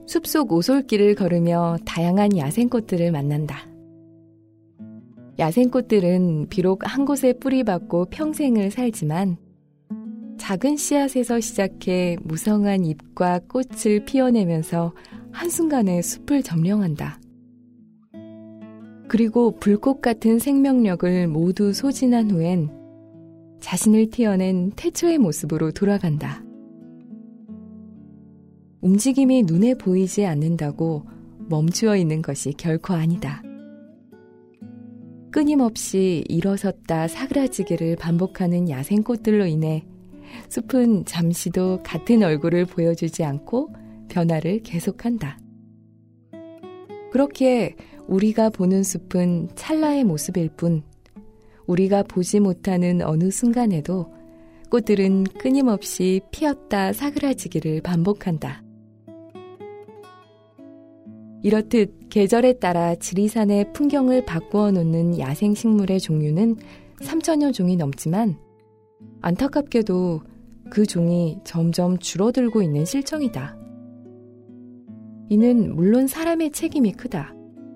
숲속 오솔길을 걸으며 다양한 야생꽃들을 만난다. 야생꽃들은 비록 한 곳에 뿌리박고 평생을 살지만 작은 씨앗에서 시작해 무성한 잎과 꽃을 피워내면서 한순간에 숲을 점령한다. 그리고 불꽃 같은 생명력을 모두 소진한 후엔 자신을 튀어낸 태초의 모습으로 돌아간다. 움직임이 눈에 보이지 않는다고 멈추어 있는 것이 결코 아니다. 끊임없이 일어섰다 사그라지기를 반복하는 야생꽃들로 인해 숲은 잠시도 같은 얼굴을 보여주지 않고 변화를 계속한다. 그렇기에 우리가 보는 숲은 찰나의 모습일 뿐 우리가 보지 못하는 어느 순간에도 꽃들은 끊임없이 피었다 사그라지기를 반복한다. 이렇듯 계절에 따라 지리산의 풍경을 바꾸어 놓는 야생식물의 종류는 3,000여 종이 넘지만 안타깝게도 그 종이 점점 줄어들고 있는 실정이다. 이는 물론 사람의 책임이 크다.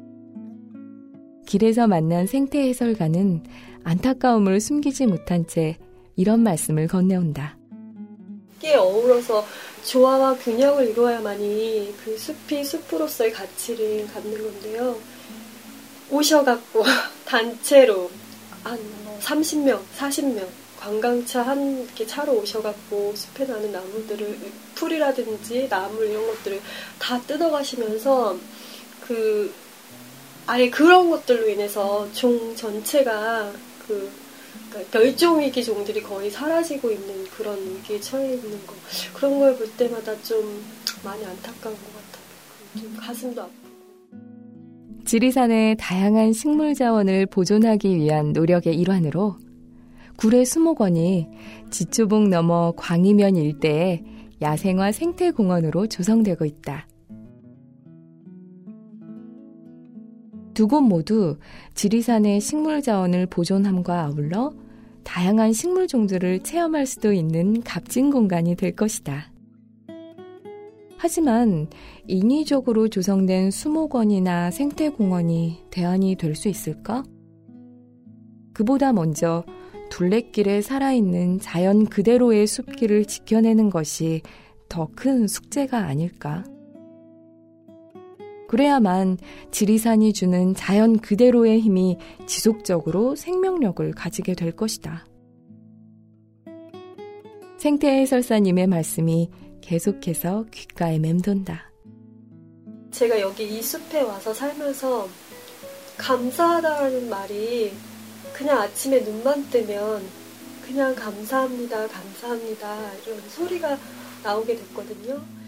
길에서 만난 생태 해설가는 안타까움을 숨기지 못한 채 이런 말씀을 건네온다. 함께 어우러서 조화와 균형을 이루어야만이 그 숲이 숲으로서의 가치를 갖는 건데요. 오셔갖고 단체로 한 30명, 40명 관광차 한 개 차로 오셔갖고 숲에 나는 나무들을 풀이라든지 나물 이런 것들을 다 뜯어가시면서 아예 그런 것들로 인해서 종 전체가 그러니까 멸종위기 종들이 거의 사라지고 있는 그런 위기에 처해 있는 거 그런 걸 볼 때마다 좀 많이 안타까운 것 같아요. 좀 가슴도 아프고. 지리산의 다양한 식물 자원을 보존하기 위한 노력의 일환으로 구례 수목원이 지초봉 너머 광이면 일대에 야생화 생태공원으로 조성되고 있다. 두 곳 모두 지리산의 식물 자원을 보존함과 아울러 다양한 식물 종들을 체험할 수도 있는 값진 공간이 될 것이다. 하지만 인위적으로 조성된 수목원이나 생태공원이 대안이 될 수 있을까? 그보다 먼저 둘레길에 살아있는 자연 그대로의 숲길을 지켜내는 것이 더 큰 숙제가 아닐까? 그래야만 지리산이 주는 자연 그대로의 힘이 지속적으로 생명력을 가지게 될 것이다. 생태해설사님의 말씀이 계속해서 귓가에 맴돈다. 제가 여기 이 숲에 와서 살면서 감사하다는 말이 그냥 아침에 눈만 뜨면 그냥 감사합니다, 감사합니다 이런 소리가 나오게 됐거든요.